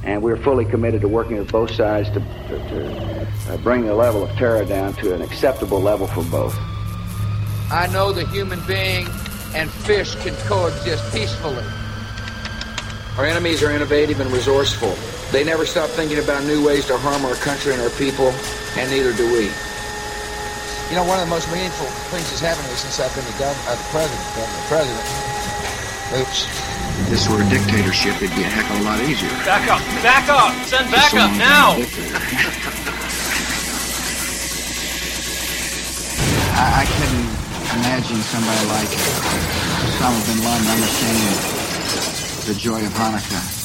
And we're fully committed to working with both sides to bring the level of terror down to an acceptable level for both. I know the human being and fish can coexist peacefully. Our enemies are innovative and resourceful. They never stop thinking about new ways to harm our country and our people, and neither do we. You know, one of the most meaningful things that's happened to me since I've been the president. Oops. If this were a dictatorship, it'd be a heck of a lot easier. Back up! Back up! Send back up now! I couldn't imagine somebody like Osama bin Laden understanding the joy of Hanukkah.